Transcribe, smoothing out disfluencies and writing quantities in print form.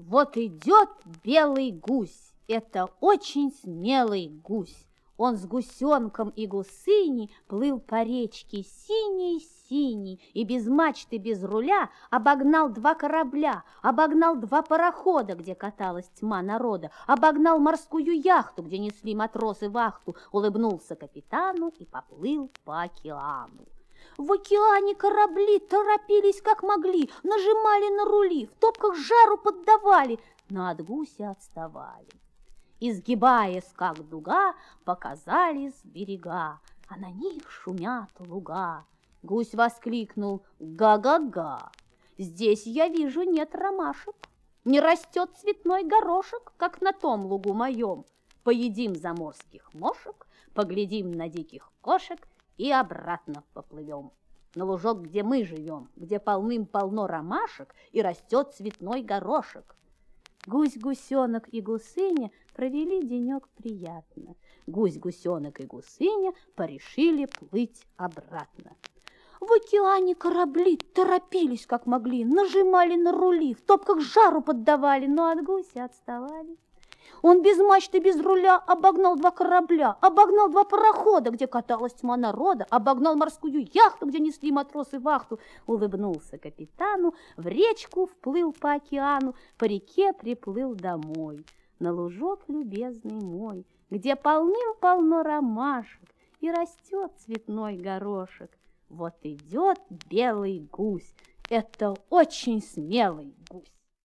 Вот идет белый гусь, это очень смелый гусь. Он с гусенком и гусыней плыл по речке синей-синей и без мачты, без руля обогнал 2 корабля, обогнал 2 парохода, где каталась тьма народа, обогнал морскую яхту, где несли матросы вахту, улыбнулся капитану и поплыл по океану. В океане корабли торопились как могли, нажимали на рули, в топках жару поддавали, но от гуся отставали. Изгибаясь, как дуга, показались берега, а на них шумят луга. Гусь воскликнул: «Га-га-га! Здесь, я вижу, нет ромашек, не растет цветной горошек, как на том лугу моем. Поедим заморских мошек, поглядим на диких кошек и обратно поплывем на лужок, где мы живем, где полным-полно ромашек и растет цветной горошек». Гусь, гусенок и гусыня провели денек приятно. Гусь, гусенок и гусыня порешили плыть обратно. В океане корабли торопились как могли, нажимали на рули, в топках жару поддавали, но от гуся отставали. Он без мачты, без руля обогнал 2 корабля, обогнал 2 парохода, где каталась тьма народа, обогнал морскую яхту, где несли матросы вахту, улыбнулся капитану, в речку вплыл по океану, по реке приплыл домой, на лужок любезный мой, где полным-полно ромашек и растет цветной горошек. Вот идет белый гусь, это очень смелый гусь.